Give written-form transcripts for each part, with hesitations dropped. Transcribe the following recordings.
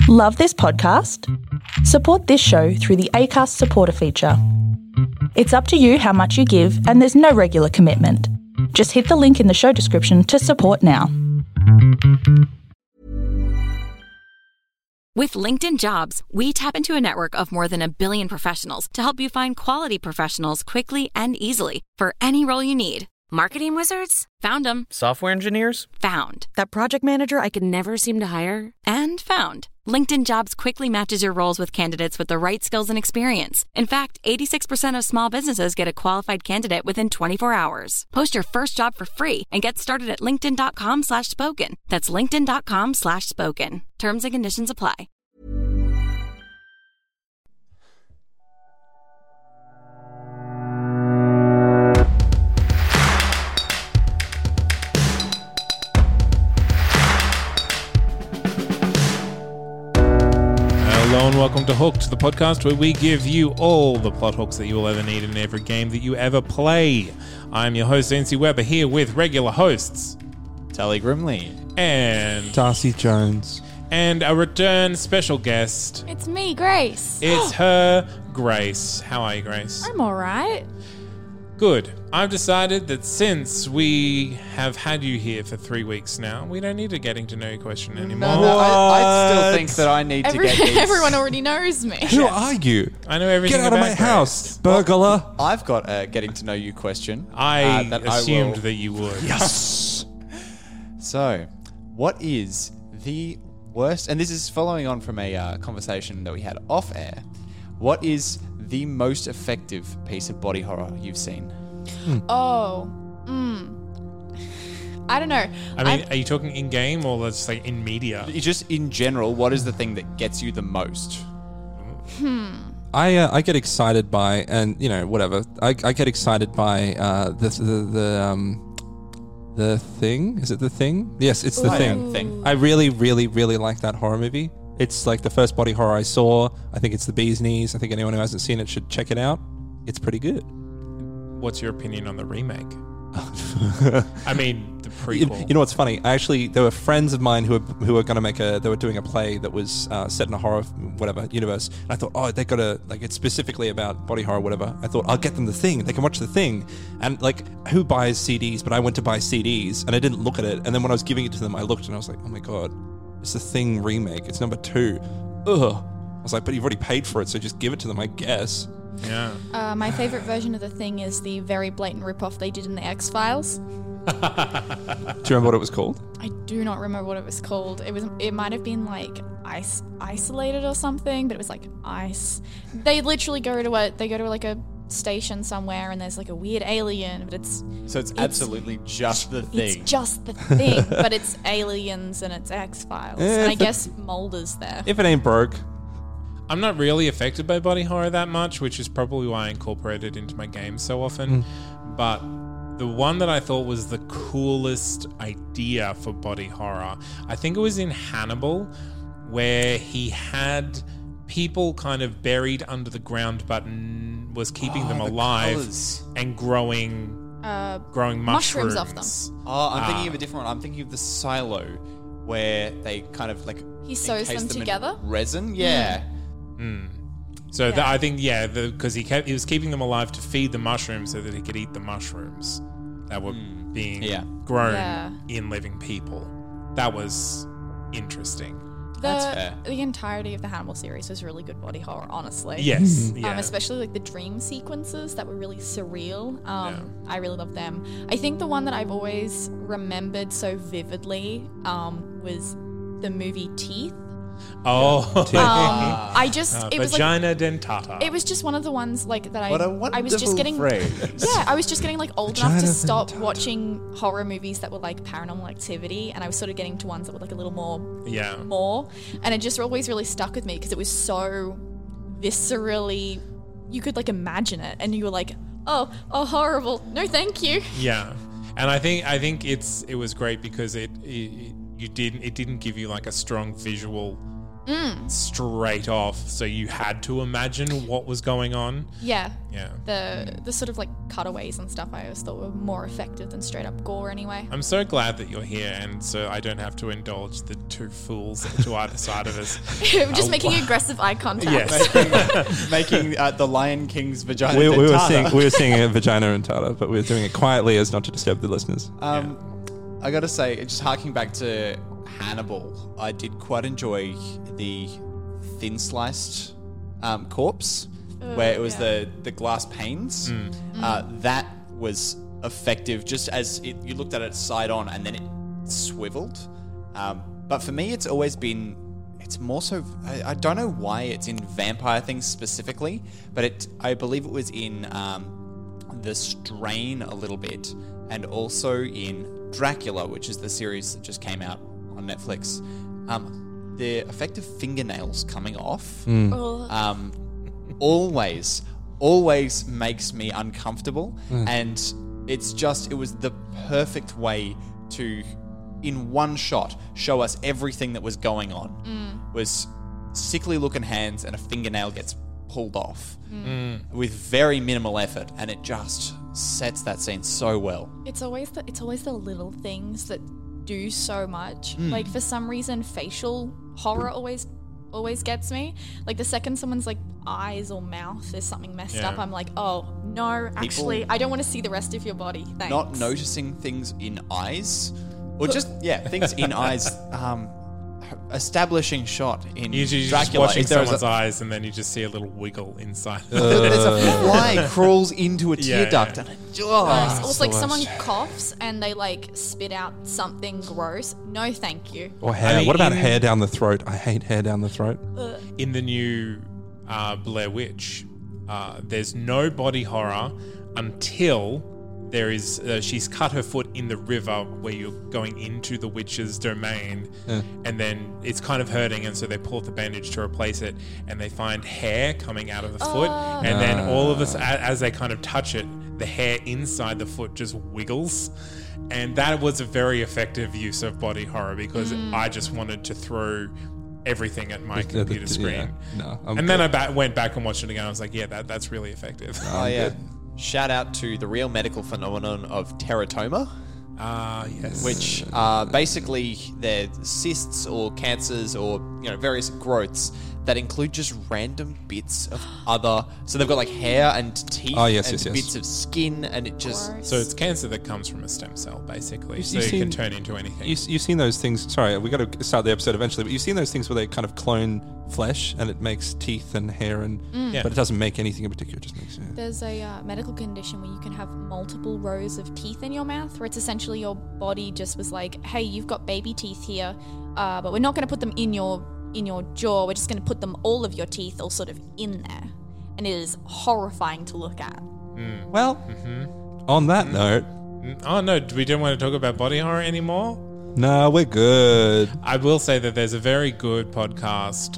Love this podcast? Support this show through the Acast supporter feature. It's up to you how much you give, and there's no regular commitment. Just hit the link in the show description to support now. With LinkedIn Jobs, we tap into a network of more than 1 billion professionals to help you find quality professionals quickly and easily for any role you need. Marketing wizards? Found them. Software engineers? Found. That project manager I could never seem to hire? And found. LinkedIn Jobs quickly matches your roles with candidates with the right skills and experience. In fact, 86% of small businesses get a qualified candidate within 24 hours. Post your first job for free and get started at linkedin.com/spoken. That's linkedin.com/spoken. Terms and conditions apply. Hello and welcome to Hooked, the podcast where we give you all the plot hooks that you will ever need in every game that you ever play. I'm your host, NC Weber, here with regular hosts Tally Grimley and Darcy Jones. And a return special guest. It's me, Grace. It's her, Grace. How are you, Grace? I'm alright. Good. I've decided that since we have had you here for 3 weeks now, we don't need a getting to know you question anymore. No, I still think that I need to get these. Everyone already knows me. Who are you? I know everything Get out of about my Grace. house, burglar. I've got a getting to know you question. I that assumed will- that you would. Yes. So, what is the worst, and this is following on from a conversation that we had off air, what is the most effective piece of body horror you've seen? I don't know. I mean, are you talking in-game or just like in media? Just in general, what is the thing that gets you the most? I get excited by, and you know, whatever. I get excited by the Thing. Is it The Thing? Yes, it's The Thing. I really, really, really like that horror movie. It's like the first body horror I saw. I think it's The Bee's Knees. I think anyone who hasn't seen it should check it out. It's pretty good. What's your opinion on the remake? I mean, the prequel. You know what's funny? There were friends of mine who were going to make they were doing a play that was set in a horror, whatever, universe. And I thought, oh, they got to, like, it's specifically about body horror, whatever. I thought, I'll get them The Thing. They can watch The Thing. And, like, who buys CDs? But I went to buy CDs, and I didn't look at it. And then when I was giving it to them, I looked, and I was like, oh, my God, it's The Thing remake. It's number 2. Ugh. I was like, but you've already paid for it, so just give it to them, I guess. Yeah. My favourite version of The Thing is the very blatant ripoff they did in the X-Files. Do you remember what it was called? I do not remember what it was called. It might have been like Isolated or something, but it was like ice. They literally go to like a station somewhere and there's like a weird alien, but it's absolutely just The Thing. It's just The Thing, but it's aliens and it's X-Files. And I guess Mulder's there. If it ain't broke. I'm not really affected by body horror that much, which is probably why I incorporate it into my games so often. But the one that I thought was the coolest idea for body horror, I think it was in Hannibal, where he had people kind of buried under the ground but was keeping them alive and growing mushrooms off them. Oh, I'm thinking of a different one. I'm thinking of the Silo, where they kind of like he sews them together. Resin, yeah. So I think because he was keeping them alive to feed the mushrooms so that he could eat the mushrooms that were being grown in living people. That was interesting. That's fair. The entirety of the Hannibal series was really good body horror, honestly. Yes, yeah. Especially like the dream sequences that were really surreal. I really love them. I think the one that I've always remembered so vividly was the movie Teeth. Oh, it was vagina dentata. It was just one of the ones like that What a I was just getting phrase. I was just getting like old enough to Vagina stop dentata. watching horror movies that were like Paranormal Activity, and I was sort of getting to ones that were like a little more, and it just always really stuck with me because it was so viscerally, you could like imagine it, and you were like, oh horrible, no thank you. Yeah, and I think it was great because it didn't give you like a strong visual straight off, so you had to imagine what was going on. Yeah. Yeah. The sort of like cutaways and stuff I always thought were more effective than straight up gore anyway. I'm so glad that you're here, and so I don't have to indulge the two fools to either side of us. Just making aggressive eye contact. Yes. Making the Lion King's vagina. We were seeing a vagina and Tata, but we were doing it quietly as not to disturb the listeners. I gotta say, just harking back to Hannibal, I did quite enjoy the thin sliced corpse, where it was the glass panes. That was effective, just as you looked at it side on and then it swiveled. But for me, it's always been, it's more so, I don't know why it's in vampire things specifically, but I believe it was in The Strain a little bit, and also in Dracula, which is the series that just came out on Netflix. The effect of fingernails coming off always makes me uncomfortable, and it was the perfect way to, in one shot, show us everything that was going on. Was sickly looking hands and a fingernail gets pulled off with very minimal effort, and it just sets that scene so well. It's always the little things that do so much. Like, for some reason, facial horror always gets me. Like, the second someone's like eyes or mouth is something messed up, I'm like, oh no, actually, I don't want to see the rest of your body. Thanks. Not noticing things in eyes, or just things in eyes. Establishing shot in You're Dracula. just watching someone's eyes, and then you just see a little wiggle inside. There's a fly crawls into a tear duct, and or it's like someone coughs and they like spit out something gross. No, thank you. Or hair. What about hair down the throat? I hate hair down the throat. In the new Blair Witch, there's no body horror until there is she's cut her foot in the river where you're going into the witch's domain, and then it's kind of hurting, and so they pull up the bandage to replace it, and they find hair coming out of the foot, and then all of us, as they kind of touch it, the hair inside the foot just wiggles. And that was a very effective use of body horror, because I just wanted to throw everything at my computer screen. Then I went back and watched it again. I was like, yeah, that's really effective. Oh yeah. Shout out to the real medical phenomenon of teratoma. Yes. Which are basically they're cysts or cancers or various growths that include just random bits of other. So they've got like hair and teeth and bits of skin, and it just. Gross. So it's cancer that comes from a stem cell, basically. So it can turn into anything. You've seen those things. Sorry, we got to start the episode eventually. But you've seen those things where they kind of clone flesh, and it makes teeth and hair, but it doesn't make anything in particular. It just makes. There's a medical condition where you can have multiple rows of teeth in your mouth, where it's essentially your body just was like, hey, you've got baby teeth here, but we're not going to put them in your jaw. We're just going to put them, all of your teeth, all sort of in there, and it is horrifying to look at. Well, on that note, oh no, we don't want to talk about body horror anymore. No, we're good. I will say that there's a very good podcast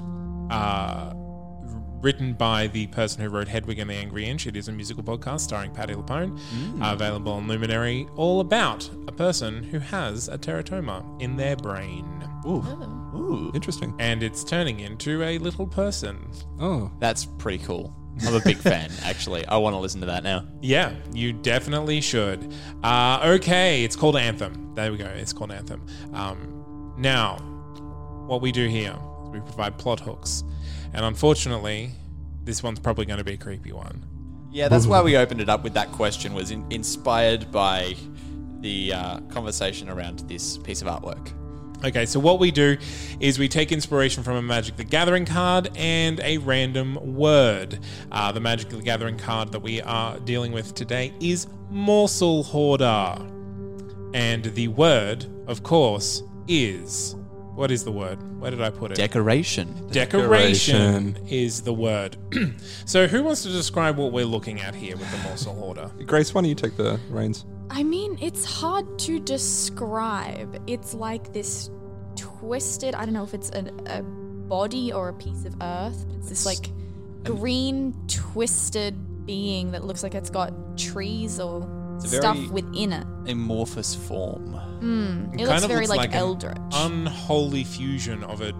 written by the person who wrote Hedwig and the Angry Inch. It is a musical podcast starring Patti LuPone, available on Luminary, all about a person who has a teratoma in their brain. Ooh, interesting. And it's turning into a little person. Oh, that's pretty cool. I'm a big fan, actually. I want to listen to that now. Yeah, you definitely should. Okay, it's called Anthem. There we go. It's called Anthem. Now, what we do here is we provide plot hooks. And unfortunately, this one's probably going to be a creepy one. Yeah, that's why we opened it up with that question, was inspired by the conversation around this piece of artwork. Okay, so what we do is we take inspiration from a Magic the Gathering card and a random word. The Magic the Gathering card that we are dealing with today is Morsel Hoarder. And the word, of course, is... What is the word? Where did I put it? Decoration. Decoration is the word. So who wants to describe what we're looking at here with the Morsel Hoarder? Grace, why don't you take the reins? I mean, it's hard to describe. It's like this twisted, I don't know if it's a body or a piece of earth, but it's this like green twisted being that looks like it's got trees or stuff within it. Amorphous form. It looks very like an eldritch. Unholy fusion of a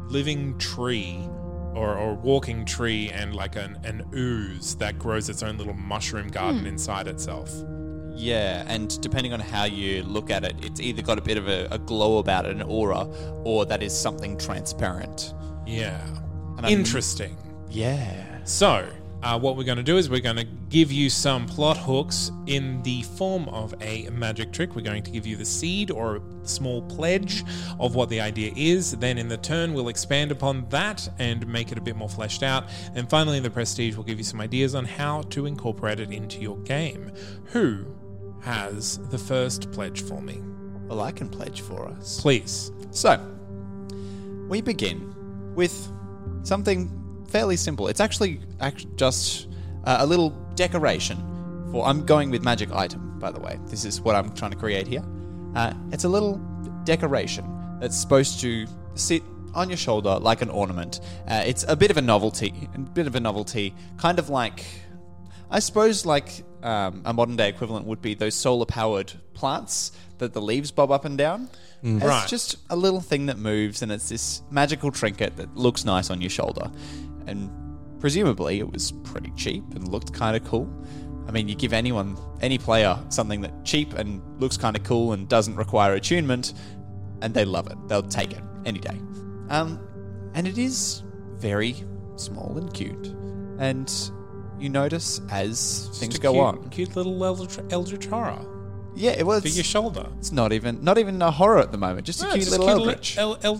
living tree or walking tree and like an ooze that grows its own little mushroom garden inside itself. Yeah, and depending on how you look at it, it's either got a bit of a glow about it, an aura, or that is something transparent. Yeah. And interesting. Yeah. So, what we're going to do is we're going to give you some plot hooks in the form of a magic trick. We're going to give you the seed or a small pledge of what the idea is. Then in the turn, we'll expand upon that and make it a bit more fleshed out. And finally, in the prestige, we'll give you some ideas on how to incorporate it into your game. Who has the first pledge for me? Well, I can pledge for us. Please. So, we begin with something fairly simple. It's actually just a little decoration for... I'm going with magic item, by the way. This is what I'm trying to create here. It's a little decoration that's supposed to sit on your shoulder like an ornament. It's a bit of a novelty. Kind of like... I suppose like a modern-day equivalent would be those solar-powered plants that the leaves bob up and down. Right. It's just a little thing that moves, and it's this magical trinket that looks nice on your shoulder. And presumably it was pretty cheap and looked kind of cool. I mean, you give any player something that cheap and looks kind of cool and doesn't require attunement, and they love it. They'll take it any day. And it is very small and cute. And you notice as things go on. Cute little eldritch horror. Yeah, it was. For your shoulder. It's not even a horror at the moment. Just a cute little eldritch.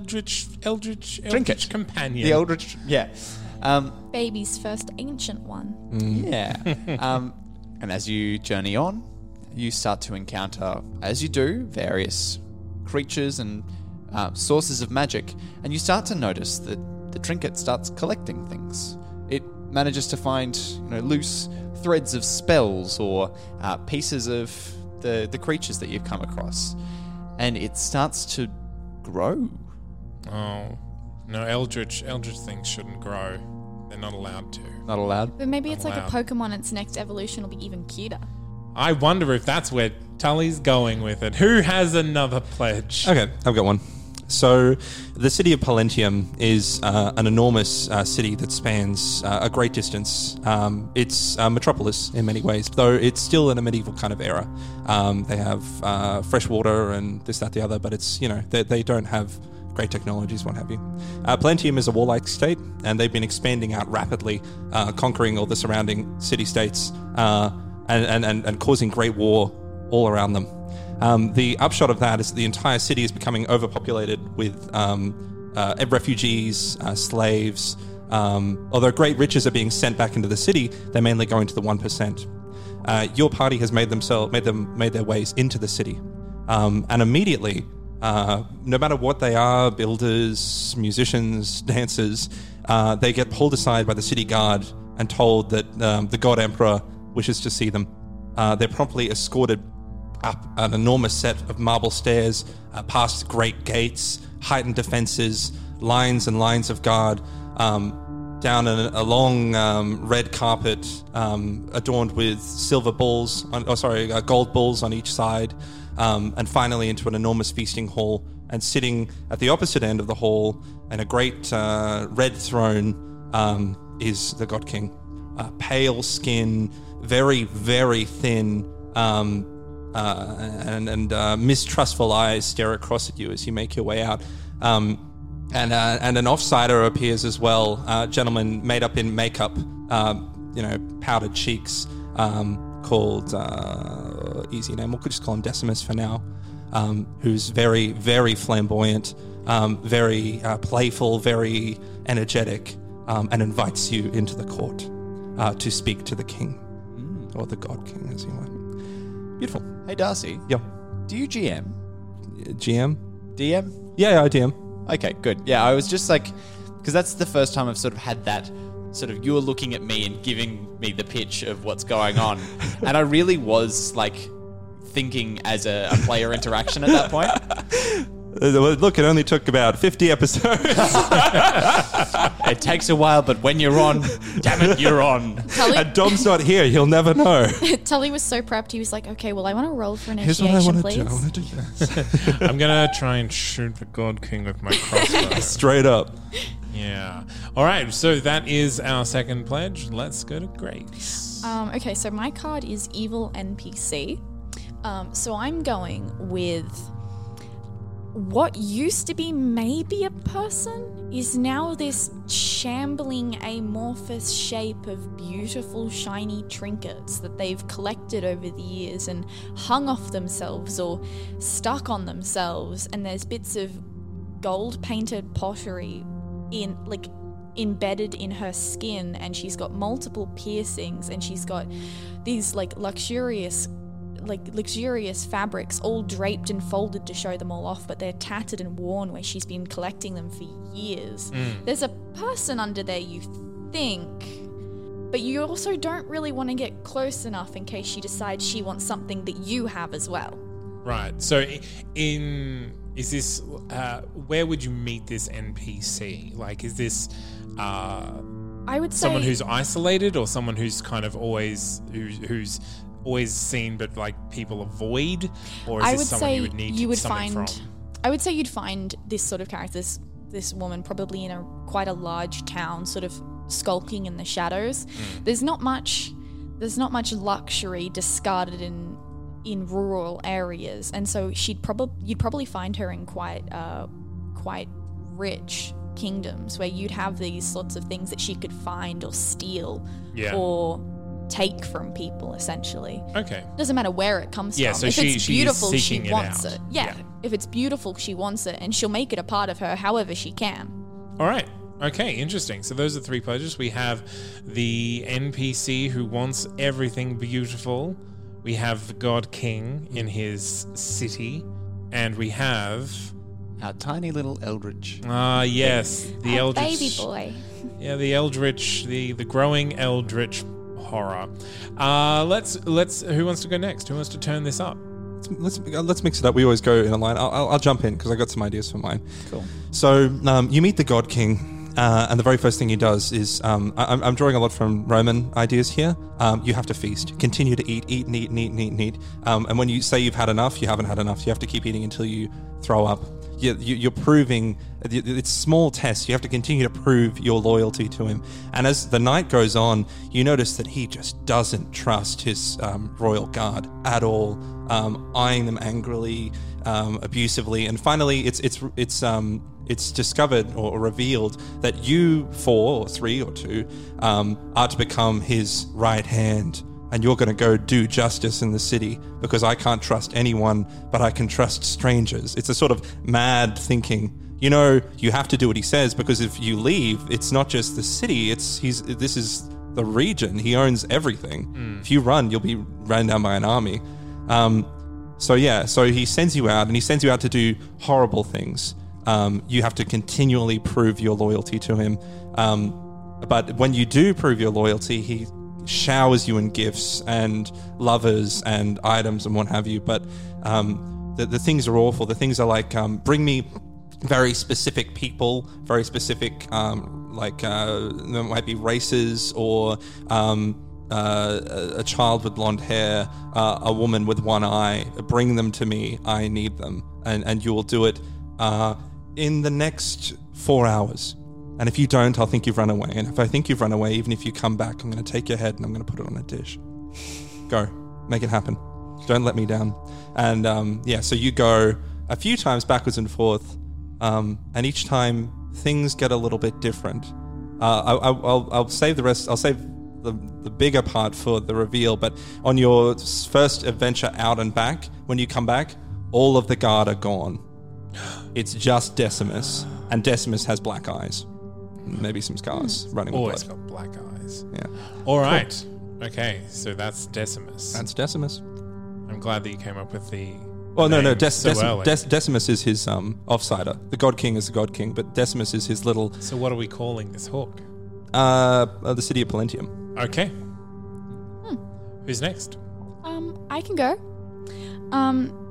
Eldritch companion. The eldritch, yeah. Baby's first ancient one. Yeah. And as you journey on, you start to encounter, as you do, various creatures and sources of magic, and you start to notice that the trinket starts collecting things. It manages to find, loose threads of spells or pieces of the creatures that you've come across, and it starts to grow. Oh no, eldritch things shouldn't grow. They're not allowed to. Not allowed? But maybe it's like a Pokemon, its next evolution will be even cuter. I wonder if that's where Tully's going with it. Who has another pledge? Okay, I've got one. So, the city of Palentium is an enormous city that spans a great distance. It's a metropolis in many ways, though it's still in a medieval kind of era. They have fresh water and this, that, the other, but it's, they don't have great technologies, what have you. Palentium is a warlike state, and they've been expanding out rapidly, conquering all the surrounding city-states and causing great war all around them. The upshot of that is that the entire city is becoming overpopulated with refugees, slaves. Although great riches are being sent back into the city, they're mainly going to the 1%. Your party has made their ways into the city, and immediately, no matter what they are, builders, musicians, dancers, they get pulled aside by the city guard and told that the God Emperor wishes to see them. They're promptly escorted up an enormous set of marble stairs, past great gates, heightened defenses, lines and lines of guard, down a long red carpet adorned with gold balls on each side, and finally into an enormous feasting hall. And sitting at the opposite end of the hall, in a great red throne, is the God King. Pale skin, very, very thin, and mistrustful eyes stare across at you as you make your way out. And an offsider appears as well, a gentleman made up in makeup, powdered cheeks, called, easy name, we'll just call him Decimus for now, who's very, very flamboyant, very playful, very energetic, and invites you into the court to speak to the king, or the God King, as you might. Beautiful. Hey, Darcy. Yeah. Do you GM? GM? DM? Yeah, I DM. Okay, good. Yeah, I was just like... Because that's the first time I've sort of had that sort of... You're looking at me and giving me the pitch of what's going on. And I really was, like, thinking as a player interaction at that point. Look, it only took about 50 episodes. It takes a while, but when you're on, damn it, you're on. And Dom's not here. He'll never know. Tully was so prepped. He was like, okay, well, I want to roll for Here's initiation, what I please. want to do. I want to do this. I'm going to try and shoot the God King with my crossbow. Straight up. Yeah. All right. So that is our second pledge. Let's go to Grace. Okay, so my card is Evil NPC. So I'm going with what used to be maybe a person is now this shambling amorphous shape of beautiful shiny trinkets that they've collected over the years and hung off themselves or stuck on themselves, and there's bits of gold painted pottery embedded in her skin, and she's got multiple piercings, and she's got these luxurious fabrics all draped and folded to show them all off, but they're tattered and worn where she's been collecting them for years. There's a person under there, you think, but you also don't really want to get close enough in case she decides she wants something that you have as well. Right. So is this where would you meet this NPC? Like, is this I would say someone who's isolated, or someone who's kind of who's always seen but people avoid, or is this someone you would need something from? I would say you'd find this sort of character, this woman probably in quite a large town, sort of skulking in the shadows. There's not much luxury discarded in rural areas, and so you'd probably find her in quite rich kingdoms where you'd have these sorts of things that she could find or steal or take from people, essentially. Okay. Doesn't matter where it comes from. So if it's beautiful, she wants it. it. Yeah. If it's beautiful, she wants it, and she'll make it a part of her however she can. All right. Okay, interesting. So those are 3 pledges. We have the NPC who wants everything beautiful. We have the God King in his city. And we have our tiny little Eldritch. Yes. The Eldritch. Baby boy. Yeah, the Eldritch, the growing Eldritch horror. Let's. Who wants to go next? Who wants to turn this up? Let's mix it up. We always go in a line. I'll jump in because I got some ideas for mine. Cool. So you meet the God King. And the very first thing he does is, I'm drawing a lot from Roman ideas here. You have to feast. Continue to eat. And when you say you've had enough, you haven't had enough. You have to keep eating until you throw up. You're proving, it's small tests. You have to continue to prove your loyalty to him. And as the night goes on, you notice that he just doesn't trust his royal guard at all, eyeing them angrily, abusively. And finally, it's discovered or revealed that you 4 or 3 or 2 are to become his right hand, and you're going to go do justice in the city because I can't trust anyone, but I can trust strangers. It's a sort of mad thinking. You have to do what he says, because if you leave, it's not just the city. This is the region. He owns everything. If you run, you'll be run down by an army. So he sends you out, and he sends you out to do horrible things. You have to continually prove your loyalty to him. But when you do prove your loyalty, he showers you in gifts and lovers and items and what have you. But the things are awful. The things are like, bring me very specific people, very specific, there might be races or a child with blonde hair, a woman with one eye. Bring them to me. I need them. And you will do it in the next 4 hours. And if you don't, I'll think you've run away. And if I think you've run away, even if you come back, I'm going to take your head and I'm going to put it on a dish. Go. Make it happen. Don't let me down. And so you go a few times backwards and forth, and each time things get a little bit different. I'll save the rest. I'll save the bigger part for the reveal. But on your first adventure out and back, when you come back, all of the guard are gone. It's just Decimus, and Decimus has black eyes. Maybe some scars running with Always blood. got black eyes. Yeah. All right. Okay, so that's Decimus. That's Decimus. I'm glad that you came up with the... Decimus is his offsider. The God King is the God King, but Decimus is his little... So what are we calling this hook? The city of Palentium. Okay. Who's next? I can go.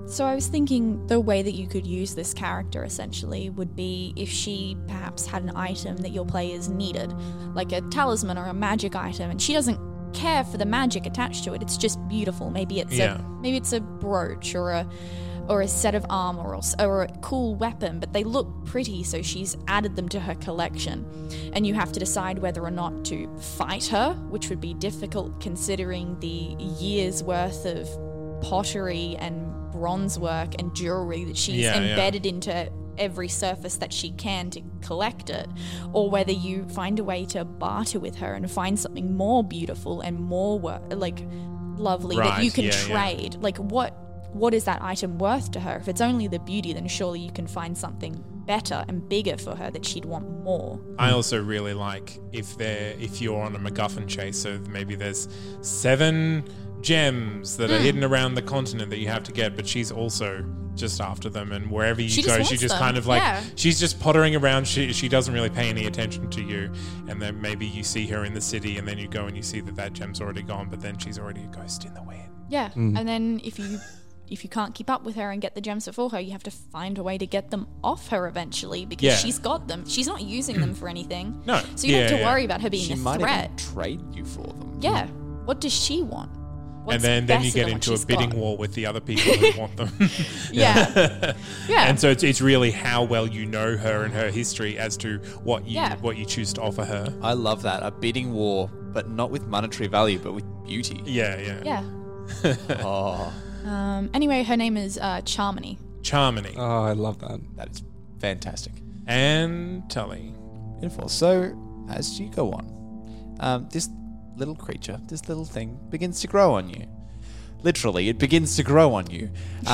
So I was thinking the way that you could use this character essentially would be if she perhaps had an item that your players needed, like a talisman or a magic item, and she doesn't care for the magic attached to it. It's just beautiful. Maybe it's a brooch or a set of armor or a cool weapon, but they look pretty, so she's added them to her collection. And you have to decide whether or not to fight her, which would be difficult considering the years worth of pottery and bronze work and jewelry that she's embedded into every surface that she can to collect it, or whether you find a way to barter with her and find something more beautiful and more lovely that you can trade. Like what is that item worth to her? If it's only the beauty, then surely you can find something better and bigger for her that she'd want more. I also really like if you're on a MacGuffin chase, so maybe there's 7 gems that are hidden around the continent that you have to get, but she's also just after them, and wherever you go, she just kind of she's just pottering around. She doesn't really pay any attention to you, and then maybe you see her in the city, and then you go and you see that gem's already gone, but then she's already a ghost in the wind. Yeah, and then if you can't keep up with her and get the gems before her, you have to find a way to get them off her eventually, because she's got them. She's not using them for anything. No. So you don't have to worry about her being she a might threat. Even trade you for them. Yeah. What does she want? What's and then you get into a bidding war with the other people who want them. Yeah. And so it's really how well you know her and her history as to what you choose to offer her. I love that. A bidding war, but not with monetary value, but with beauty. Yeah. Oh. Anyway, her name is Charmony. Charmony. Oh, I love that. That is fantastic. And Tully. Beautiful. So, as you go on, this little creature, this little thing, begins to grow on you. Literally, it begins to grow on you.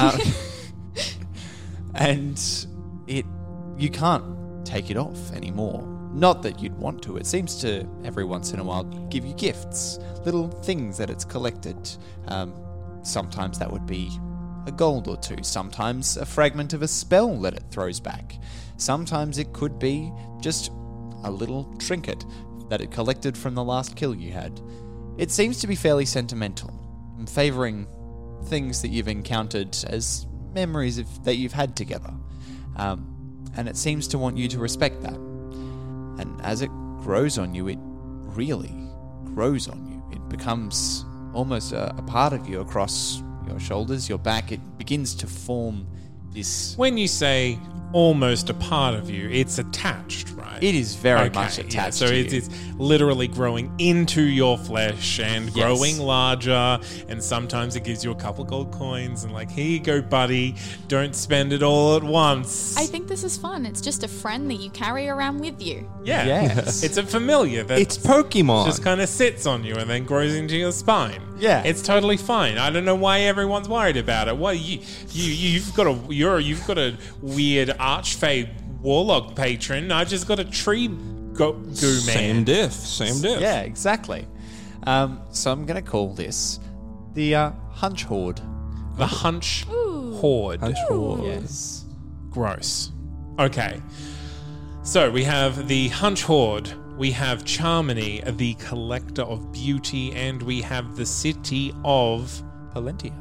And you can't take it off anymore. Not that you'd want to. It seems to, every once in a while, give you gifts, little things that it's collected. Sometimes that would be a gold or 2. Sometimes a fragment of a spell that it throws back. Sometimes it could be just a little trinket that it collected from the last kill you had. It seems to be fairly sentimental, favouring things that you've encountered as memories that you've had together. And it seems to want you to respect that. And as it grows on you, it really grows on you. It becomes almost a part of you across your shoulders, your back. It begins to form this... When you say almost a part of you, it's attached, right? It is very much attached so to it's, you. it's literally growing into your flesh and growing larger, and sometimes it gives you a couple gold coins and like, here you go, buddy, don't spend it all at once. I think this is fun. It's just a friend that you carry around with you. Yeah. Yes. It's a familiar that It's Pokemon. just kind of sits on you and then grows into your spine. Yeah. It's totally fine. I don't know why everyone's worried about it. Why you've got a weird Archfey warlock patron. I just got a tree goo man. Same diff. Yeah, exactly. So I'm going to call this the Hunch Horde. The Hunch Horde. Hunch Horde. Yes. Gross. Okay. So we have the Hunch Horde. We have Charmony, the collector of beauty, and we have the city of Palentia.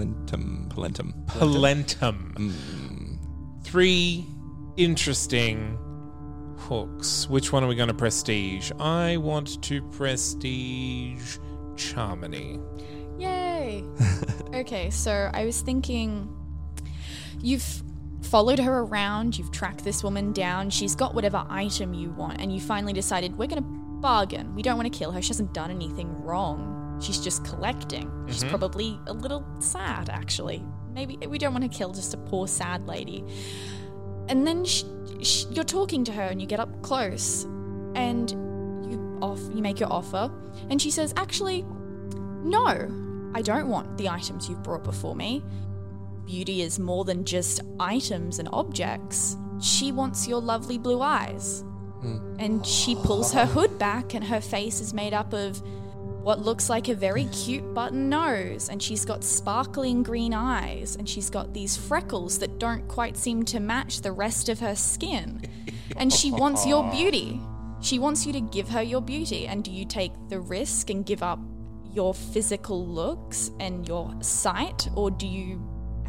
Palentum. 3 interesting hooks. Which one are we going to prestige? I want to prestige Charmony. Yay! Okay, so I was thinking, you've followed her around, you've tracked this woman down, she's got whatever item you want, and you finally decided, we're going to bargain. We don't want to kill her, she hasn't done anything wrong. She's just collecting. She's probably a little sad, actually. Maybe we don't want to kill just a poor sad lady. And then you're talking to her and you get up close and you make your offer, and she says, actually, no, I don't want the items you've brought before me. Beauty is more than just items and objects. She wants your lovely blue eyes. And she pulls her hood back and her face is made up of what looks like a very cute button nose, and she's got sparkling green eyes, and she's got these freckles that don't quite seem to match the rest of her skin. And she wants your beauty. She wants you to give her your beauty. And do you take the risk and give up your physical looks and your sight, or do you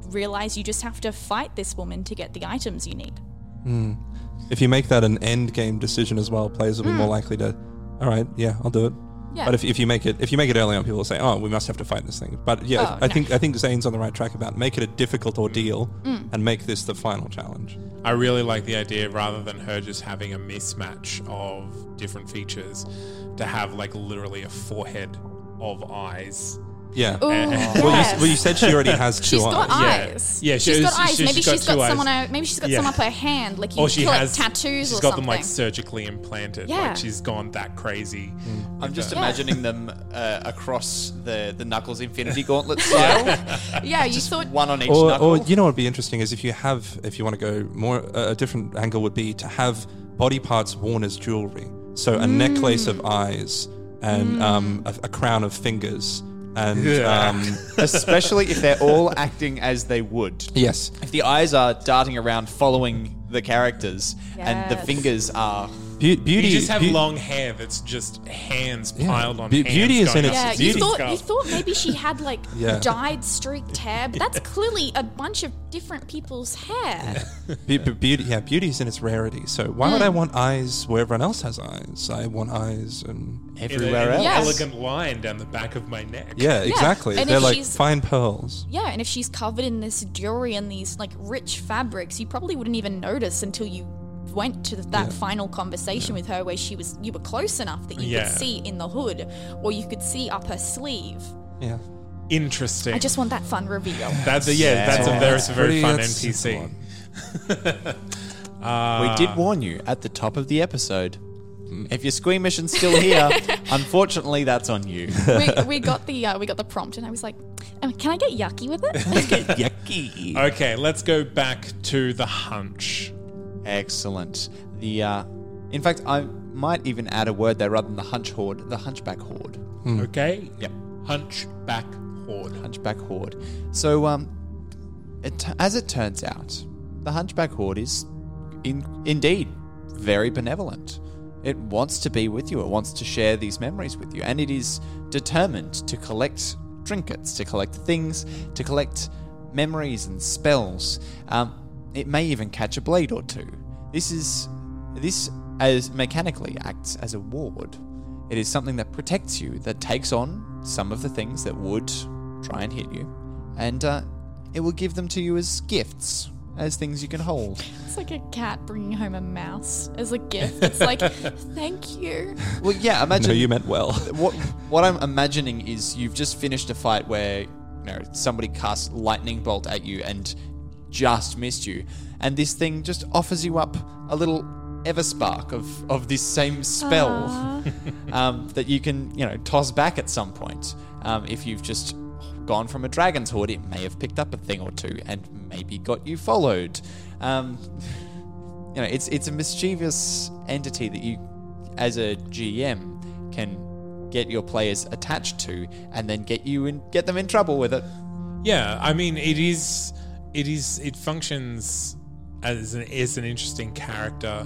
realize you just have to fight this woman to get the items you need. If you make that an end game decision as well, players will be more likely to, all right, yeah, I'll do it. Yeah. But if you make it early on, people will say, "Oh, we must have to fight this thing." But yeah, I think Zane's on the right track about make it a difficult ordeal and make this the final challenge. I really like the idea, rather than her just having a mismatch of different features, to have like literally a forehead of eyes. Yeah. Ooh, Well, you said she already has two She's eyes. got eyes. Yeah, she's got eyes. Maybe she's got two some eyes. maybe she's got Yeah. some up her hand, like you Or she kill has tattoos or She's got something. them like surgically implanted. Yeah. Like she's gone that crazy. I'm just imagining them across the Knuckles Infinity Gauntlet style. Yeah, you Just thought one on each Or knuckle. you know what would be interesting is if you want to go more, a different angle would be to have body parts worn as jewelry. So a necklace of eyes and a crown of fingers. And Especially if they're all acting as they would. yes, If the eyes are darting around following the characters and the Yes. fingers are... beauty. You just have long hair that's just hands piled on hands. Beauty is in going its- up yeah, to you the thought skull. you thought maybe she had like Yeah. dyed streaked hair, but that's clearly a bunch of different people's hair. Beauty's in its rarity. So why would I want eyes where everyone else has eyes? I want eyes and everywhere in else. an Yes. elegant line down the back of my neck. yeah, exactly. And They're if like she's- fine pearls. Yeah, and if she's covered in this jewelry and these like rich fabrics, you probably wouldn't even notice until you went to that final conversation with her where you were close enough that you Yeah. could see in the hood or you could see up her sleeve. Yeah. Interesting. I just want that fun reveal. That's a very fun That's NPC. one. We did warn you at the top of the episode. If your squeamishn's still here, unfortunately, that's on you. we got the prompt and I was like, can I get yucky with it? Yucky. Okay, let's go back to the hunch. Excellent. In fact, I might even add a word there rather than the hunch horde, the hunchback horde. Okay? Yep. Hunchback horde. Hunchback horde. So, as it turns out, the hunchback horde is indeed very benevolent. It wants to be with you. It wants to share these memories with you. And it is determined to collect trinkets, to collect things, to collect memories and spells. It may even catch a blade or two. This as mechanically acts as a ward. It is something that protects you, that takes on some of the things that would try and hit you. And it will give them to you as gifts, as things you can hold. It's like a cat bringing home a mouse as a gift. It's like, thank you. Well, yeah, imagine... No, you meant well. What I'm imagining is you've just finished a fight where somebody casts lightning bolt at you and just missed you, and this thing just offers you up a little Everspark of this same spell that you can toss back at some point. If you've just gone from a dragon's horde, it may have picked up a thing or two and maybe got you followed. It's a mischievous entity that you, as a GM, can get your players attached to and then get them in trouble with it. Yeah, I mean, it functions as an interesting character,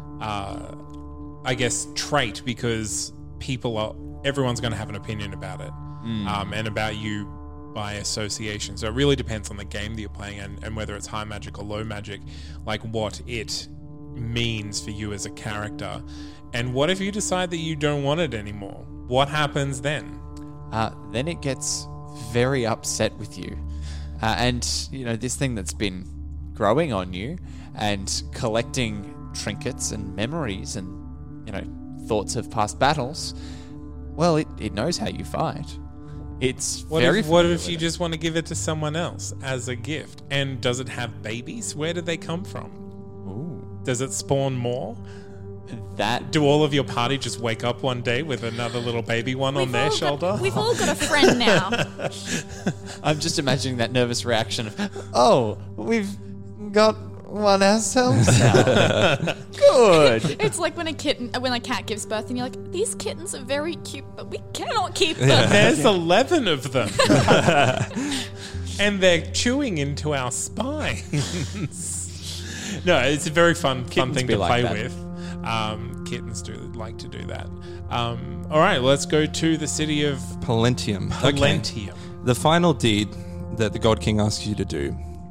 I guess, trait, because everyone's going to have an opinion about it, and about you by association. So it really depends on the game that you're playing and whether it's high magic or low magic, like what it means for you as a character. And what if you decide that you don't want it anymore? What happens then? Then it gets very upset with you. And this thing that's been growing on you and collecting trinkets and memories and, thoughts of past battles, well, it knows how you fight. It's What very if you just want to give it to someone else as a gift? And does it have babies? Where do they come from? Ooh, Does it spawn more? that Do all of your party just wake up one day with another little baby one on their shoulder? We've all got a friend now. I'm just imagining that nervous reaction of, oh, we've got one ourselves now. Good. It's like when a cat gives birth and you're like, these kittens are very cute, but we cannot keep them. There's 11 of them. And they're chewing into our spines. No, it's a very fun Kittens thing be to like play that. with. Kittens do like to do that. All right, let's go to the city of Palentium. Palentium. The final deed that the God King asks you to do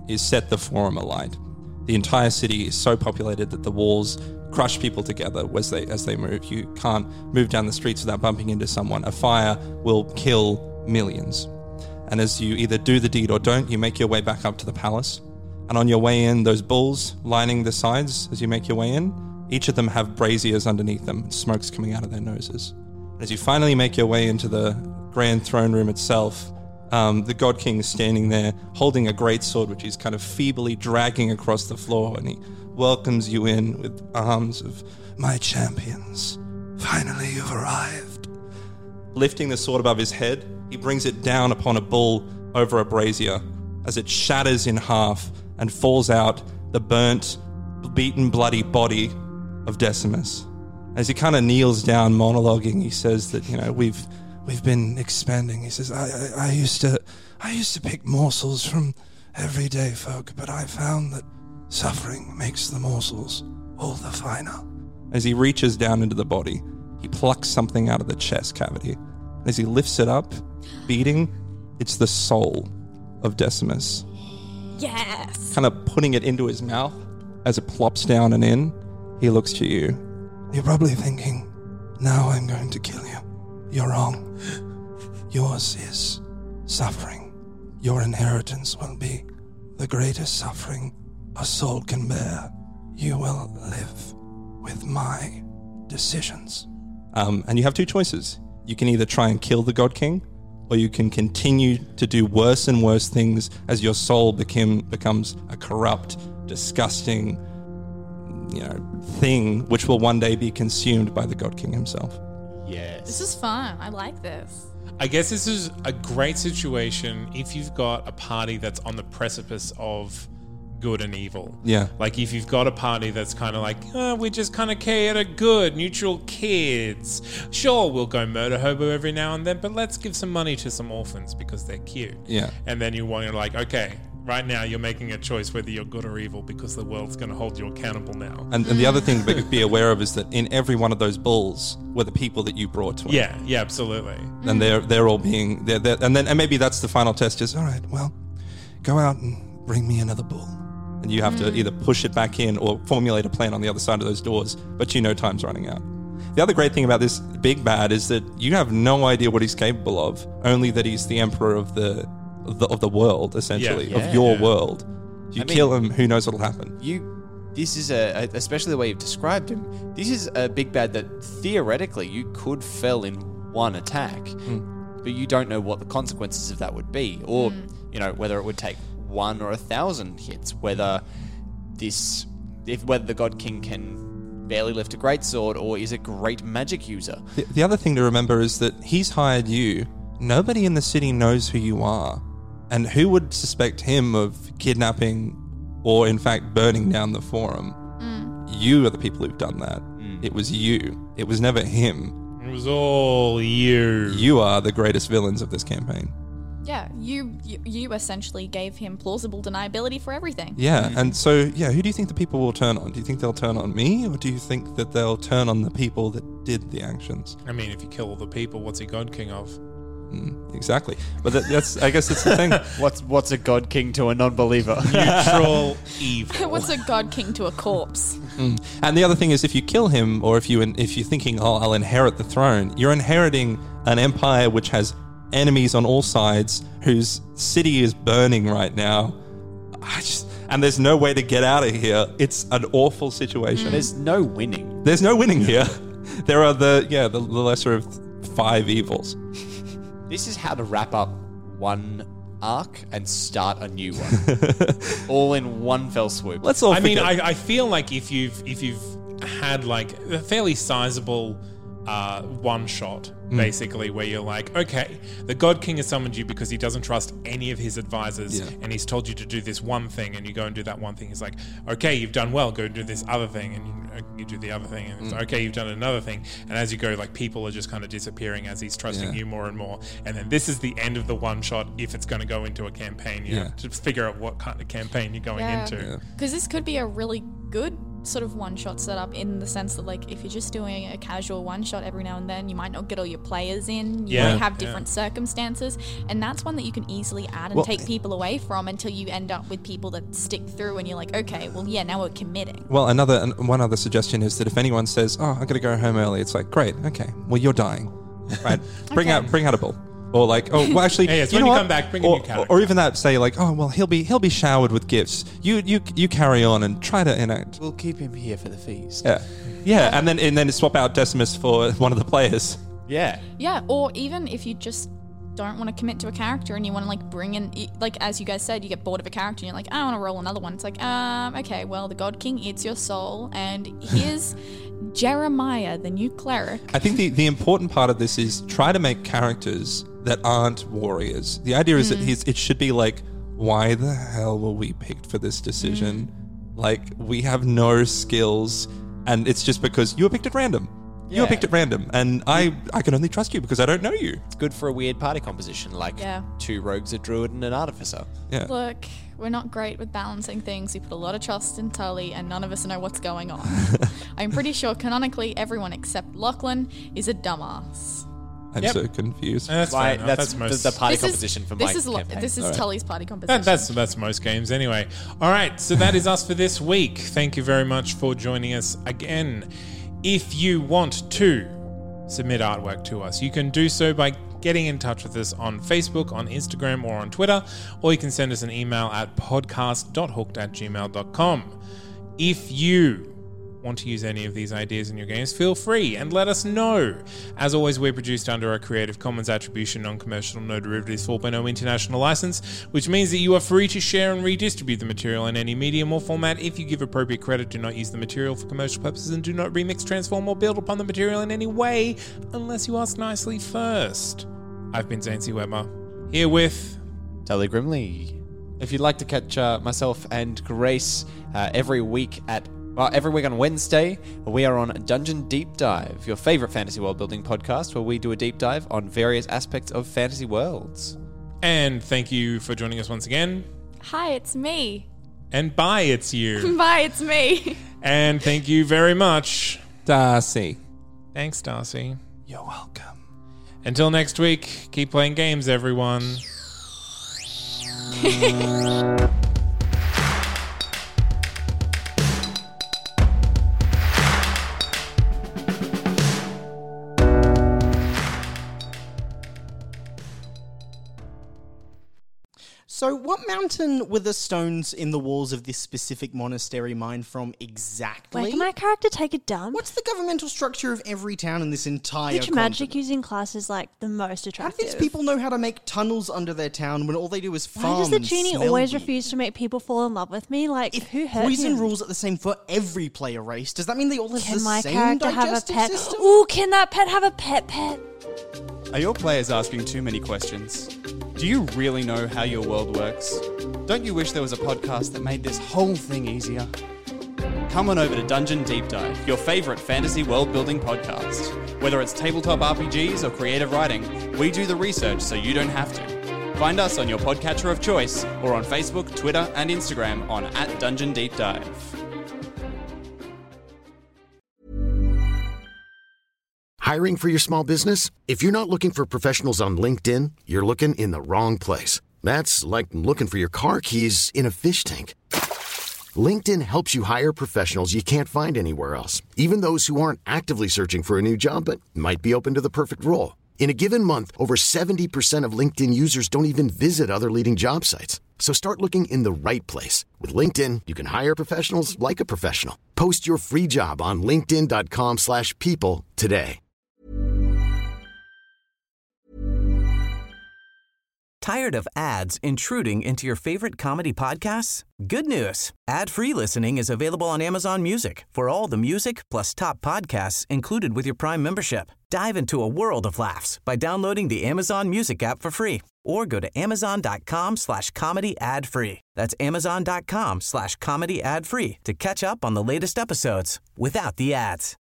is set the Forum alight. The entire city is so populated that the walls crush people together as they move. You can't move down the streets without bumping into someone. A fire will kill millions. And as you either do the deed or don't, you make your way back up to the palace. And on your way in, those bulls lining the sides as you make your way in, each of them have braziers underneath them, smoke's coming out of their noses. As you finally make your way into the grand throne room itself, the God King is standing there holding a great sword, which he's kind of feebly dragging across the floor, and he welcomes you in with arms of, "My champions, finally you've arrived." Lifting the sword above his head, he brings it down upon a bull over a brazier as it shatters in half and falls out the burnt, beaten, bloody body of Decimus. As he kind of kneels down, monologuing, he says that, we've been expanding. He says, I used to pick morsels from everyday folk, but I found that suffering makes the morsels all the finer. As he reaches down into the body, he plucks something out of the chest cavity. As he lifts it up, beating, it's the soul of Decimus. Yes. Kind of putting it into his mouth. As it plops down and in, he looks to you. You're probably thinking, now I'm going to kill you. You're wrong. Yours is suffering. Your inheritance will be the greatest suffering a soul can bear. You will live with my decisions. And you have two choices. You can either try and kill the God King, or you can continue to do worse and worse things as your soul becomes a corrupt, disgusting, thing which will one day be consumed by the God King himself. Yes. This is fun. I like this. I guess this is a great situation if you've got a party that's on the precipice of good and evil. Yeah. Like if you've got a party that's kind of like, we just kind of care good, neutral kids. Sure, we'll go murder hobo every now and then, but let's give some money to some orphans because they're cute. Yeah. And then you want to okay, right now you're making a choice whether you're good or evil because the world's going to hold you accountable now. And the other thing to be aware of is that in every one of those bulls were the people that you brought to it. Yeah, absolutely. And they're all being and maybe that's the final test. Is all right. Well, go out and bring me another bull, and you have to either push it back in or formulate a plan on the other side of those doors. But time's running out. The other great thing about this big bad is that you have no idea what he's capable of. Only that he's the emperor of the world, essentially, of your world. If you kill him, who knows what'll happen? This is especially the way you've described him. This is a big bad that theoretically you could fell in one attack, but you don't know what the consequences of that would be, or whether it would take 1 or 1,000 hits. Whether the God King can barely lift a greatsword or is a great magic user. The other thing to remember is that he's hired you. Nobody in the city knows who you are. And who would suspect him of kidnapping or, in fact, burning down the Forum? You are the people who've done that. It was you. It was never him. It was all you. You are the greatest villains of this campaign. Yeah, you essentially gave him plausible deniability for everything. Yeah, and so, who do you think the people will turn on? Do you think they'll turn on me, or do you think that they'll turn on the people that did the actions? I mean, if you kill all the people, what's he God King of? Exactly, but that's I guess that's the thing. What's a God King to a non-believer? Neutral evil. What's a God King to a corpse? And the other thing is, if you kill him, or if you're thinking, I'll inherit the throne, you're inheriting an empire which has enemies on all sides, whose city is burning right now. And there's no way to get out of here. It's an awful situation. There's no winning. There's no winning here. There are the lesser of 5 evils. This is how to wrap up one arc and start a new one, all in one fell swoop. Let's all. I feel like if you've had like a fairly sizable one shot, basically, where you're like, okay, the God King has summoned you because he doesn't trust any of his advisors, and he's told you to do this one thing, and you go and do that one thing. He's like, okay, you've done well, go do this other thing, and you do the other thing, and it's okay, you've done another thing, and as you go, like, people are just kind of disappearing as he's trusting you more and more, and then this is the end of the one shot. If it's going to go into a campaign, you have to figure out what kind of campaign you're going into. Because this could be a really good sort of one-shot setup in the sense that, like, if you're just doing a casual one-shot every now and then, you might not get all your players in. You might have different circumstances, and that's one that you can easily add and take people away from until you end up with people that stick through, and you're like, okay, well, yeah, now we're committing. Well, one other suggestion is that if anyone says, "Oh, I got to go home early," it's like, great, okay, well, you're dying, right? Bring out a bull. Or like, oh, well, actually, hey, when you come back, bring a new character. Or even that, say like, oh, well, he'll be showered with gifts. You carry on and try to enact. We'll keep him here for the feast. Yeah, and then swap out Decimus for one of the players. Yeah. Yeah, or even if you just don't want to commit to a character and you want to, like, bring in, like, as you guys said, you get bored of a character and you're like, I want to roll another one. It's like, okay, well, the God King eats your soul, and here's Jeremiah, the new cleric. I think the important part of this is try to make characters that aren't warriors. The idea is that it should be like, why the hell were we picked for this decision? Like, we have no skills, and it's just because you were picked at random. You were picked at random, and I can only trust you because I don't know you. It's good for a weird party composition, like 2 rogues, a druid, and an artificer. Yeah. Look, we're not great with balancing things. We put a lot of trust in Tully, and none of us know what's going on. I'm pretty sure canonically everyone except Lachlan is a dumbass. I'm so confused. And that's the party composition for my campaign. This is Tully's party composition. That's most games anyway. All right, so that is us for this week. Thank you very much for joining us again. If you want to submit artwork to us, you can do so by getting in touch with us on Facebook, on Instagram, or on Twitter, or you can send us an email at podcast.hooked@gmail.com. If you want to use any of these ideas in your games, feel free and let us know. As always, we're produced under a Creative Commons Attribution Non-Commercial No Derivatives 4.0 international license, which means that you are free to share and redistribute the material in any medium or format. If you give appropriate credit, do not use the material for commercial purposes and do not remix, transform, or build upon the material in any way unless you ask nicely first. I've been Zane C. Weber, here with Tully Grimley. If you'd like to catch myself and Grace every week on Wednesday, we are on Dungeon Deep Dive, your favorite fantasy world building podcast, where we do a deep dive on various aspects of fantasy worlds. And thank you for joining us once again. Hi, it's me. And bye, it's you. Bye, it's me. And thank you very much, Darcy. Thanks, Darcy. You're welcome. Until next week, keep playing games, everyone. So what mountain were the stones in the walls of this specific monastery mined from exactly? Wait, can my character take a dump? What's the governmental structure of every town in this entire Which magic using class is like the most attractive? How do these people know how to make tunnels under their town when all they do is farm? Why does the genie and smell always weird? refuse to make people fall in love with me? Like, If who hurt poison him? rules are the same for every player race, does that mean they all have Can the my same character have a digestive pet? system? Ooh, can that pet have a pet? Are your players asking too many questions? Do you really know how your world works? Don't you wish there was a podcast that made this whole thing easier? Come on over to Dungeon Deep Dive, your favourite fantasy world building podcast. Whether it's tabletop RPGs or creative writing, we do the research so you don't have to. Find us on your podcatcher of choice or on Facebook, Twitter and Instagram on @DungeonDeepDive. Hiring for your small business? If you're not looking for professionals on LinkedIn, you're looking in the wrong place. That's like looking for your car keys in a fish tank. LinkedIn helps you hire professionals you can't find anywhere else, even those who aren't actively searching for a new job but might be open to the perfect role. In a given month, over 70% of LinkedIn users don't even visit other leading job sites. So start looking in the right place. With LinkedIn, you can hire professionals like a professional. Post your free job on linkedin.com/people today. Tired of ads intruding into your favorite comedy podcasts? Good news. Ad-free listening is available on Amazon Music for all the music plus top podcasts included with your Prime membership. Dive into a world of laughs by downloading the Amazon Music app for free or go to amazon.com/comedy ad-free. That's amazon.com/comedy ad-free to catch up on the latest episodes without the ads.